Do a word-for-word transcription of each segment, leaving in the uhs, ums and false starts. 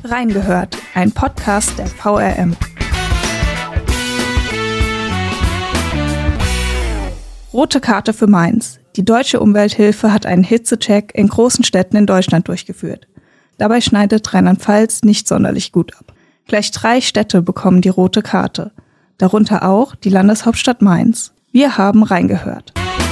Reingehört, ein Podcast der V R M. Rote Karte für Mainz. Die Deutsche Umwelthilfe hat einen Hitzecheck in großen Städten in Deutschland durchgeführt. Dabei schneidet Rheinland-Pfalz nicht sonderlich gut ab. Gleich drei Städte bekommen die rote Karte. Darunter auch die Landeshauptstadt Mainz. Wir haben reingehört.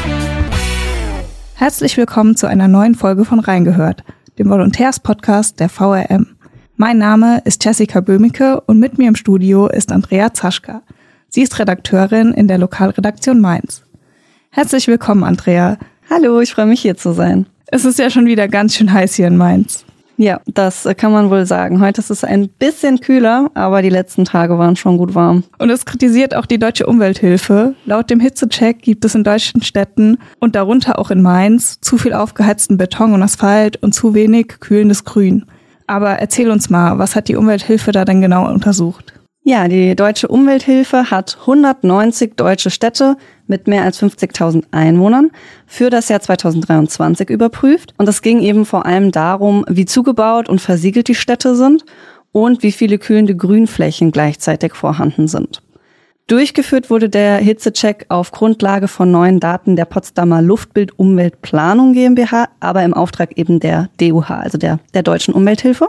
Herzlich willkommen zu einer neuen Folge von Reingehört, dem Volontärspodcast der V R M. Mein Name ist Jessica Böhmicke und mit mir im Studio ist Andrea Zaschka. Sie ist Redakteurin in der Lokalredaktion Mainz. Herzlich willkommen, Andrea. Hallo, ich freue mich, hier zu sein. Es ist ja schon wieder ganz schön heiß hier in Mainz. Ja, das kann man wohl sagen. Heute ist es ein bisschen kühler, aber die letzten Tage waren schon gut warm. Und es kritisiert auch die Deutsche Umwelthilfe. Laut dem Hitzecheck gibt es in deutschen Städten und darunter auch in Mainz zu viel aufgeheizten Beton und Asphalt und zu wenig kühlendes Grün. Aber erzähl uns mal, was hat die Umwelthilfe da denn genau untersucht? Ja, die Deutsche Umwelthilfe hat hundertneunzig deutsche Städte mit mehr als fünfzigtausend Einwohnern für das Jahr zweitausenddreiundzwanzig überprüft. Und es ging eben vor allem darum, wie zugebaut und versiegelt die Städte sind und wie viele kühlende Grünflächen gleichzeitig vorhanden sind. Durchgeführt wurde der Hitzecheck auf Grundlage von neuen Daten der Potsdamer Luftbild-Umweltplanung GmbH, aber im Auftrag eben der D U H, also der, der Deutschen Umwelthilfe.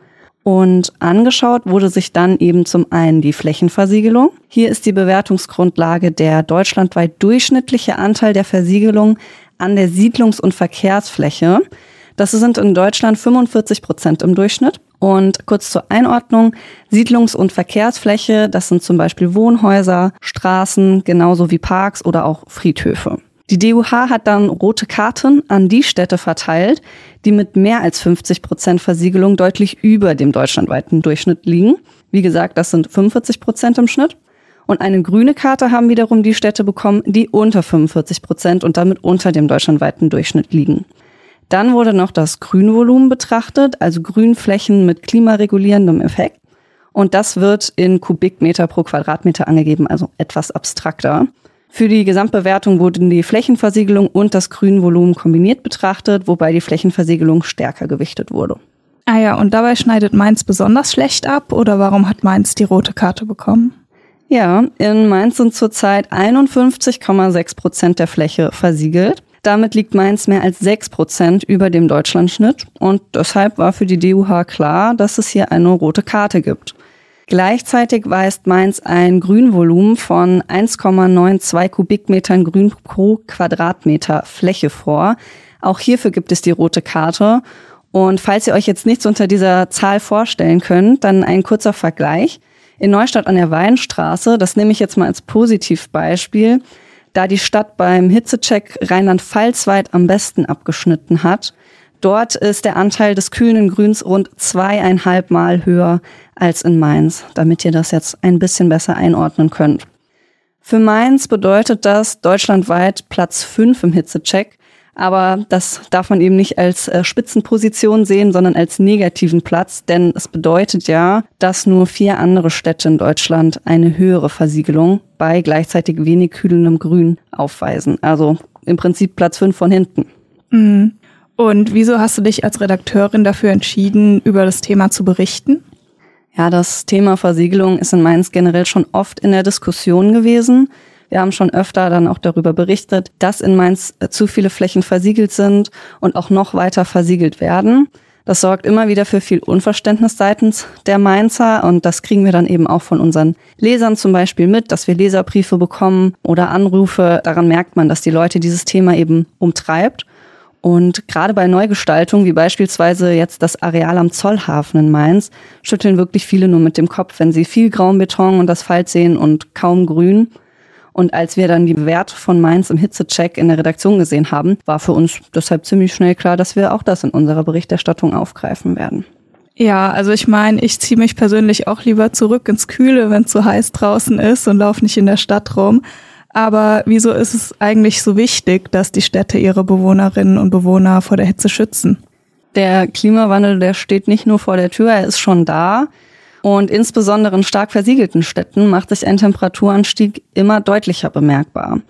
Und angeschaut wurde sich dann eben zum einen die Flächenversiegelung. Hier ist die Bewertungsgrundlage der deutschlandweit durchschnittliche Anteil der Versiegelung an der Siedlungs- und Verkehrsfläche. Das sind in Deutschland fünfundvierzig Prozent im Durchschnitt. Und kurz zur Einordnung, Siedlungs- und Verkehrsfläche, das sind zum Beispiel Wohnhäuser, Straßen, genauso wie Parks oder auch Friedhöfe. Die D U H hat dann rote Karten an die Städte verteilt, die mit mehr als fünfzig Prozent Versiegelung deutlich über dem deutschlandweiten Durchschnitt liegen. Wie gesagt, das sind fünfundvierzig Prozent im Schnitt. Und eine grüne Karte haben wiederum die Städte bekommen, die unter fünfundvierzig Prozent und damit unter dem deutschlandweiten Durchschnitt liegen. Dann wurde noch das Grünvolumen betrachtet, also Grünflächen mit klimaregulierendem Effekt. Und das wird in Kubikmeter pro Quadratmeter angegeben, also etwas abstrakter. Für die Gesamtbewertung wurden die Flächenversiegelung und das Grünvolumen kombiniert betrachtet, wobei die Flächenversiegelung stärker gewichtet wurde. Ah ja, und dabei schneidet Mainz besonders schlecht ab, oder warum hat Mainz die rote Karte bekommen? Ja, in Mainz sind zurzeit einundfünfzig Komma sechs Prozent der Fläche versiegelt. Damit liegt Mainz mehr als sechs Prozent über dem Deutschlandschnitt und deshalb war für die D U H klar, dass es hier eine rote Karte gibt. Gleichzeitig weist Mainz ein Grünvolumen von eins Komma zweiundneunzig Kubikmetern Grün pro Quadratmeter Fläche vor. Auch hierfür gibt es die rote Karte. Und falls ihr euch jetzt nichts unter dieser Zahl vorstellen könnt, dann ein kurzer Vergleich. In Neustadt an der Weinstraße, das nehme ich jetzt mal als Positivbeispiel, da die Stadt beim Hitzecheck Rheinland-Pfalz-weit am besten abgeschnitten hat. Dort ist der Anteil des kühlenden Grüns rund zweieinhalb Mal höher als in Mainz, damit ihr das jetzt ein bisschen besser einordnen könnt. Für Mainz bedeutet das deutschlandweit Platz fünf im Hitzecheck, aber das darf man eben nicht als Spitzenposition sehen, sondern als negativen Platz, denn es bedeutet ja, dass nur vier andere Städte in Deutschland eine höhere Versiegelung bei gleichzeitig wenig kühlendem Grün aufweisen. Also im Prinzip Platz fünf von hinten. Mhm. Und wieso hast du dich als Redakteurin dafür entschieden, über das Thema zu berichten? Ja, das Thema Versiegelung ist in Mainz generell schon oft in der Diskussion gewesen. Wir haben schon öfter dann auch darüber berichtet, dass in Mainz zu viele Flächen versiegelt sind und auch noch weiter versiegelt werden. Das sorgt immer wieder für viel Unverständnis seitens der Mainzer und das kriegen wir dann eben auch von unseren Lesern zum Beispiel mit, dass wir Leserbriefe bekommen oder Anrufe. Daran merkt man, dass die Leute dieses Thema eben umtreibt. Und gerade bei Neugestaltung, wie beispielsweise jetzt das Areal am Zollhafen in Mainz, schütteln wirklich viele nur mit dem Kopf, wenn sie viel grauen Beton und Asphalt sehen und kaum Grün. Und als wir dann die Werte von Mainz im Hitzecheck in der Redaktion gesehen haben, war für uns deshalb ziemlich schnell klar, dass wir auch das in unserer Berichterstattung aufgreifen werden. Ja, also ich meine, ich ziehe mich persönlich auch lieber zurück ins Kühle, wenn es so heiß draußen ist und laufe nicht in der Stadt rum. Aber wieso ist es eigentlich so wichtig, dass die Städte ihre Bewohnerinnen und Bewohner vor der Hitze schützen? Der Klimawandel, der steht nicht nur vor der Tür, er ist schon da. Und insbesondere in stark versiegelten Städten macht sich ein Temperaturanstieg immer deutlicher bemerkbar.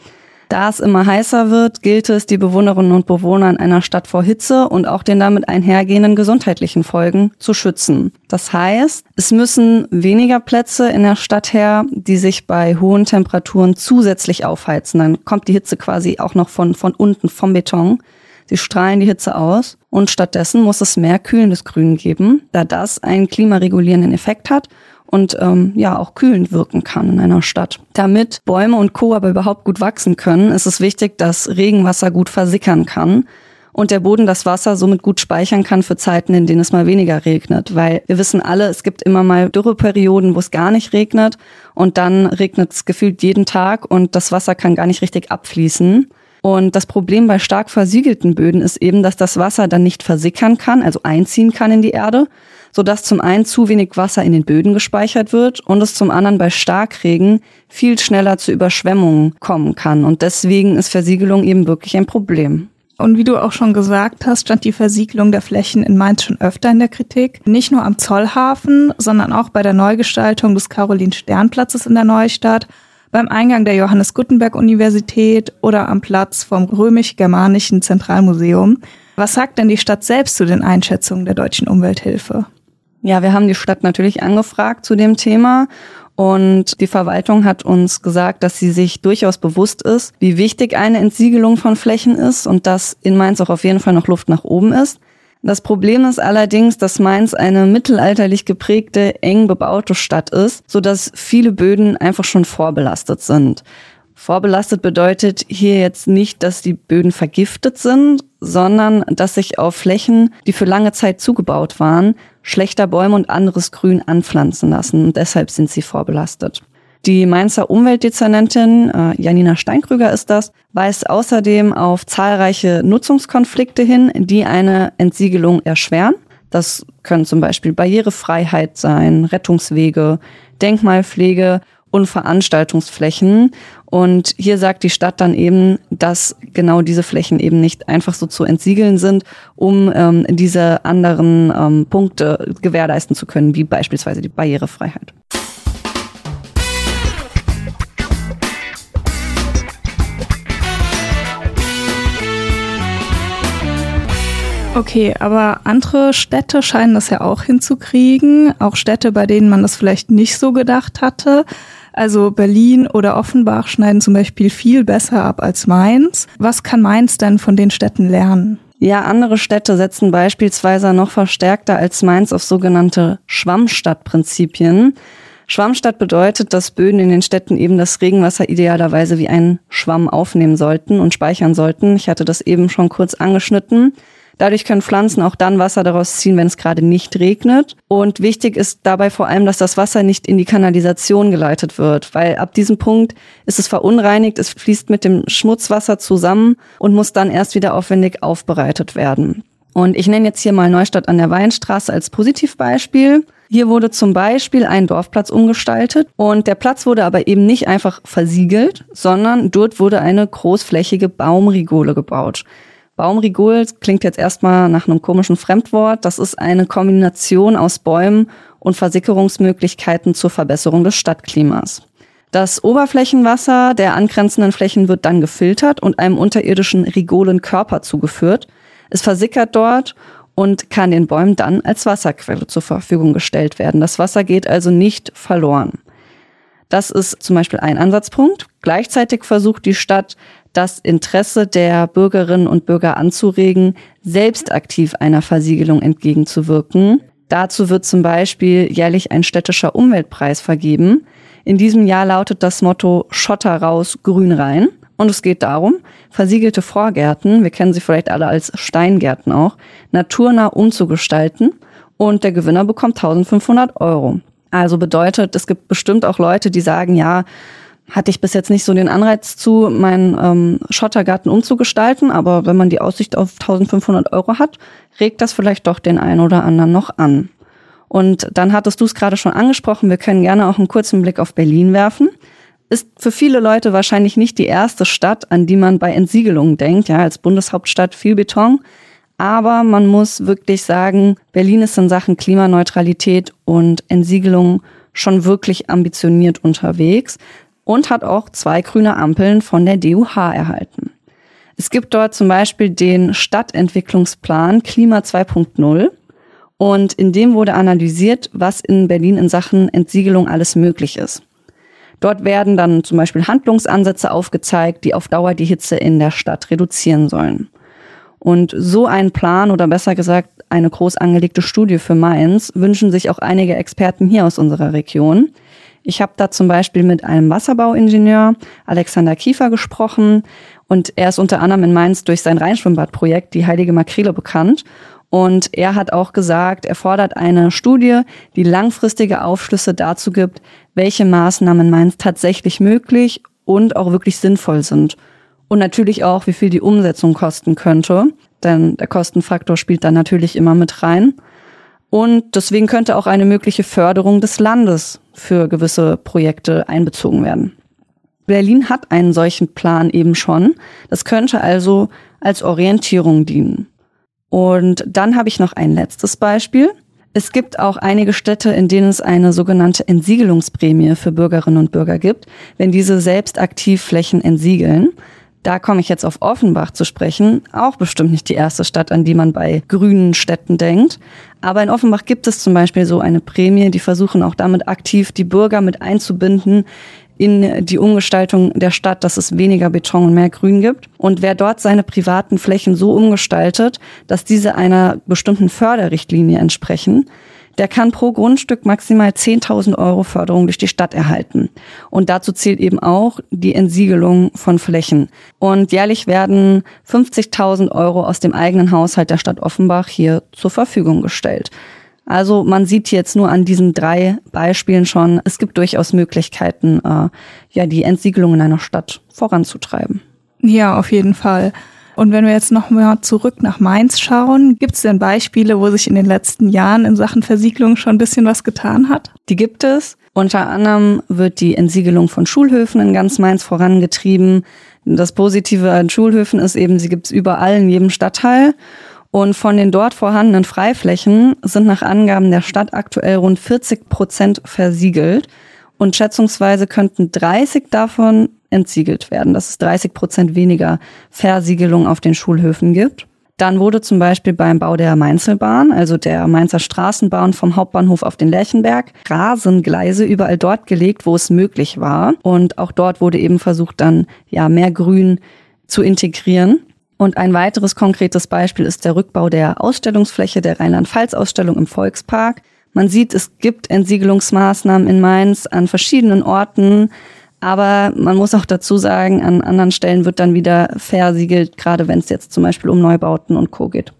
Da es immer heißer wird, gilt es, die Bewohnerinnen und Bewohner in einer Stadt vor Hitze und auch den damit einhergehenden gesundheitlichen Folgen zu schützen. Das heißt, es müssen weniger Plätze in der Stadt her, die sich bei hohen Temperaturen zusätzlich aufheizen. Dann kommt die Hitze quasi auch noch von, von unten, vom Beton. Sie strahlen die Hitze aus und stattdessen muss es mehr kühlendes Grün geben, da das einen klimaregulierenden Effekt hat und ähm, ja auch kühlend wirken kann in einer Stadt. Damit Bäume und Co. aber überhaupt gut wachsen können, ist es wichtig, dass Regenwasser gut versickern kann und der Boden das Wasser somit gut speichern kann für Zeiten, in denen es mal weniger regnet. Weil wir wissen alle, es gibt immer mal Dürreperioden, wo es gar nicht regnet und dann regnet es gefühlt jeden Tag und das Wasser kann gar nicht richtig abfließen. Und das Problem bei stark versiegelten Böden ist eben, dass das Wasser dann nicht versickern kann, also einziehen kann in die Erde, sodass zum einen zu wenig Wasser in den Böden gespeichert wird und es zum anderen bei Starkregen viel schneller zu Überschwemmungen kommen kann. Und deswegen ist Versiegelung eben wirklich ein Problem. Und wie du auch schon gesagt hast, stand die Versiegelung der Flächen in Mainz schon öfter in der Kritik. Nicht nur am Zollhafen, sondern auch bei der Neugestaltung des Caroline-Stern-Platzes in der Neustadt, beim Eingang der Johannes-Gutenberg-Universität oder am Platz vom Römisch-Germanischen Zentralmuseum. Was sagt denn die Stadt selbst zu den Einschätzungen der Deutschen Umwelthilfe? Ja, wir haben die Stadt natürlich angefragt zu dem Thema und die Verwaltung hat uns gesagt, dass sie sich durchaus bewusst ist, wie wichtig eine Entsiegelung von Flächen ist und dass in Mainz auch auf jeden Fall noch Luft nach oben ist. Das Problem ist allerdings, dass Mainz eine mittelalterlich geprägte, eng bebaute Stadt ist, sodass viele Böden einfach schon vorbelastet sind. Vorbelastet bedeutet hier jetzt nicht, dass die Böden vergiftet sind, sondern dass sich auf Flächen, die für lange Zeit zugebaut waren, schlechter Bäume und anderes Grün anpflanzen lassen und deshalb sind sie vorbelastet. Die Mainzer Umweltdezernentin, äh, Janina Steinkrüger ist das, weist außerdem auf zahlreiche Nutzungskonflikte hin, die eine Entsiegelung erschweren. Das können zum Beispiel Barrierefreiheit sein, Rettungswege, Denkmalpflege und Veranstaltungsflächen. Und hier sagt die Stadt dann eben, dass genau diese Flächen eben nicht einfach so zu entsiegeln sind, um ähm, diese anderen ähm, Punkte gewährleisten zu können, wie beispielsweise die Barrierefreiheit. Okay, aber andere Städte scheinen das ja auch hinzukriegen, auch Städte, bei denen man das vielleicht nicht so gedacht hatte. Also Berlin oder Offenbach schneiden zum Beispiel viel besser ab als Mainz. Was kann Mainz denn von den Städten lernen? Ja, andere Städte setzen beispielsweise noch verstärkter als Mainz auf sogenannte Schwammstadtprinzipien. Schwammstadt bedeutet, dass Böden in den Städten eben das Regenwasser idealerweise wie einen Schwamm aufnehmen sollten und speichern sollten. Ich hatte das eben schon kurz angeschnitten. Dadurch können Pflanzen auch dann Wasser daraus ziehen, wenn es gerade nicht regnet. Und wichtig ist dabei vor allem, dass das Wasser nicht in die Kanalisation geleitet wird, weil ab diesem Punkt ist es verunreinigt, es fließt mit dem Schmutzwasser zusammen und muss dann erst wieder aufwendig aufbereitet werden. Und ich nenne jetzt hier mal Neustadt an der Weinstraße als Positivbeispiel. Hier wurde zum Beispiel ein Dorfplatz umgestaltet und der Platz wurde aber eben nicht einfach versiegelt, sondern dort wurde eine großflächige Baumrigole gebaut. Baumrigol klingt jetzt erstmal nach einem komischen Fremdwort. Das ist eine Kombination aus Bäumen und Versickerungsmöglichkeiten zur Verbesserung des Stadtklimas. Das Oberflächenwasser der angrenzenden Flächen wird dann gefiltert und einem unterirdischen Rigolenkörper zugeführt. Es versickert dort und kann den Bäumen dann als Wasserquelle zur Verfügung gestellt werden. Das Wasser geht also nicht verloren. Das ist zum Beispiel ein Ansatzpunkt. Gleichzeitig versucht die Stadt, das Interesse der Bürgerinnen und Bürger anzuregen, selbst aktiv einer Versiegelung entgegenzuwirken. Dazu wird zum Beispiel jährlich ein städtischer Umweltpreis vergeben. In diesem Jahr lautet das Motto Schotter raus, Grün rein. Und es geht darum, versiegelte Vorgärten, wir kennen sie vielleicht alle als Steingärten auch, naturnah umzugestalten und der Gewinner bekommt eintausendfünfhundert Euro. Also bedeutet, es gibt bestimmt auch Leute, die sagen, ja, hatte ich bis jetzt nicht so den Anreiz zu, meinen ähm, Schottergarten umzugestalten, aber wenn man die Aussicht auf eintausendfünfhundert Euro hat, regt das vielleicht doch den einen oder anderen noch an. Und dann hattest du es gerade schon angesprochen, wir können gerne auch einen kurzen Blick auf Berlin werfen. Ist für viele Leute wahrscheinlich nicht die erste Stadt, an die man bei Entsiegelungen denkt, ja, als Bundeshauptstadt viel Beton. Aber man muss wirklich sagen, Berlin ist in Sachen Klimaneutralität und Entsiegelung schon wirklich ambitioniert unterwegs. und hat auch zwei grüne Ampeln von der D U H erhalten. Es gibt dort zum Beispiel den Stadtentwicklungsplan Klima zwei Punkt null und in dem wurde analysiert, was in Berlin in Sachen Entsiegelung alles möglich ist. Dort werden dann zum Beispiel Handlungsansätze aufgezeigt, die auf Dauer die Hitze in der Stadt reduzieren sollen. Und so einen Plan oder besser gesagt eine groß angelegte Studie für Mainz wünschen sich auch einige Experten hier aus unserer Region. Ich habe da zum Beispiel mit einem Wasserbauingenieur, Alexander Kiefer, gesprochen und er ist unter anderem in Mainz durch sein Rheinschwimmbadprojekt Die Heilige Makrele bekannt. Und er hat auch gesagt, er fordert eine Studie, die langfristige Aufschlüsse dazu gibt, welche Maßnahmen in Mainz tatsächlich möglich und auch wirklich sinnvoll sind. Und natürlich auch, wie viel die Umsetzung kosten könnte, denn der Kostenfaktor spielt dann natürlich immer mit rein. Und deswegen könnte auch eine mögliche Förderung des Landes für gewisse Projekte einbezogen werden. Berlin hat einen solchen Plan eben schon. Das könnte also als Orientierung dienen. Und dann habe ich noch ein letztes Beispiel. Es gibt auch einige Städte, in denen es eine sogenannte Entsiegelungsprämie für Bürgerinnen und Bürger gibt, wenn diese selbst aktiv Flächen entsiegeln. Da komme ich jetzt auf Offenbach zu sprechen, auch bestimmt nicht die erste Stadt, an die man bei grünen Städten denkt. Aber in Offenbach gibt es zum Beispiel so eine Prämie, die versuchen auch damit aktiv die Bürger mit einzubinden in die Umgestaltung der Stadt, dass es weniger Beton und mehr Grün gibt. Und wer dort seine privaten Flächen so umgestaltet, dass diese einer bestimmten Förderrichtlinie entsprechen, der kann pro Grundstück maximal zehntausend Euro Förderung durch die Stadt erhalten. Und dazu zählt eben auch die Entsiegelung von Flächen. Und jährlich werden fünfzigtausend Euro aus dem eigenen Haushalt der Stadt Offenbach hier zur Verfügung gestellt. Also man sieht jetzt nur an diesen drei Beispielen schon, es gibt durchaus Möglichkeiten, äh, ja, die Entsiegelung in einer Stadt voranzutreiben. Ja, auf jeden Fall. Und wenn wir jetzt noch mal zurück nach Mainz schauen, gibt es denn Beispiele, wo sich in den letzten Jahren in Sachen Versiegelung schon ein bisschen was getan hat? Die gibt es. Unter anderem wird die Entsiegelung von Schulhöfen in ganz Mainz vorangetrieben. Das Positive an Schulhöfen ist eben, sie gibt es überall in jedem Stadtteil. Und von den dort vorhandenen Freiflächen sind nach Angaben der Stadt aktuell rund vierzig Prozent versiegelt. Und schätzungsweise könnten dreißig davon entsiegelt werden, dass es dreißig Prozent weniger Versiegelung auf den Schulhöfen gibt. Dann wurde zum Beispiel beim Bau der Mainzelbahn, also der Mainzer Straßenbahn vom Hauptbahnhof auf den Lerchenberg, Rasengleise überall dort gelegt, wo es möglich war. Und auch dort wurde eben versucht, dann ja mehr Grün zu integrieren. Und ein weiteres konkretes Beispiel ist der Rückbau der Ausstellungsfläche der Rheinland-Pfalz-Ausstellung im Volkspark. Man sieht, es gibt Entsiegelungsmaßnahmen in Mainz an verschiedenen Orten, aber man muss auch dazu sagen, an anderen Stellen wird dann wieder versiegelt, gerade wenn es jetzt zum Beispiel um Neubauten und Co. geht.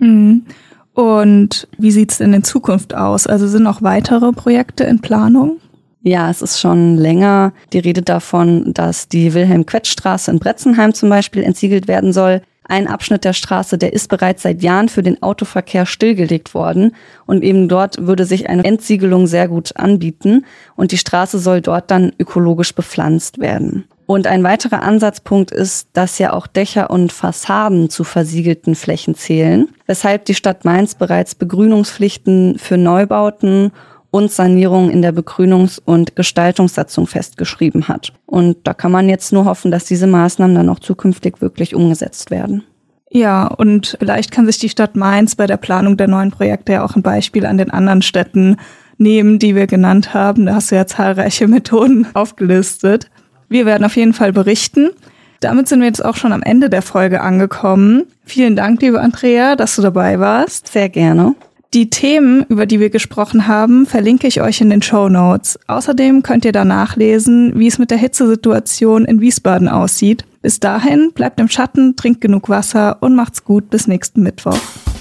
Und wie sieht es denn in Zukunft aus? Also sind noch weitere Projekte in Planung? Ja, es ist schon länger die Rede davon, dass die Wilhelm-Quetsch-Straße in Bretzenheim zum Beispiel entsiegelt werden soll. Ein Abschnitt der Straße, der ist bereits seit Jahren für den Autoverkehr stillgelegt worden. Und eben dort würde sich eine Entsiegelung sehr gut anbieten. Und die Straße soll dort dann ökologisch bepflanzt werden. Und ein weiterer Ansatzpunkt ist, dass ja auch Dächer und Fassaden zu versiegelten Flächen zählen, weshalb die Stadt Mainz bereits Begrünungspflichten für Neubauten und Sanierung in der Begrünungs- und Gestaltungssatzung festgeschrieben hat. Und da kann man jetzt nur hoffen, dass diese Maßnahmen dann auch zukünftig wirklich umgesetzt werden. Ja, und vielleicht kann sich die Stadt Mainz bei der Planung der neuen Projekte ja auch ein Beispiel an den anderen Städten nehmen, die wir genannt haben. Da hast du ja zahlreiche Methoden aufgelistet. Wir werden auf jeden Fall berichten. Damit sind wir jetzt auch schon am Ende der Folge angekommen. Vielen Dank, liebe Andrea, dass du dabei warst. Sehr gerne. Die Themen, über die wir gesprochen haben, verlinke ich euch in den Shownotes. Außerdem könnt ihr da nachlesen, wie es mit der Hitzesituation in Wiesbaden aussieht. Bis dahin, bleibt im Schatten, trinkt genug Wasser und macht's gut bis nächsten Mittwoch.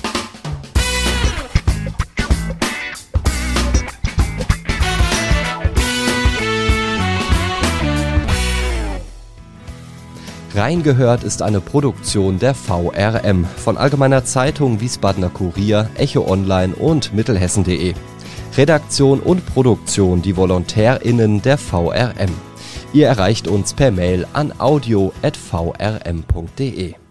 Reingehört ist eine Produktion der V R M von Allgemeiner Zeitung, Wiesbadener Kurier, Echo Online und Mittelhessen punkt de. Redaktion und Produktion die VolontärInnen der V R M. Ihr erreicht uns per Mail an audio at v r m punkt de.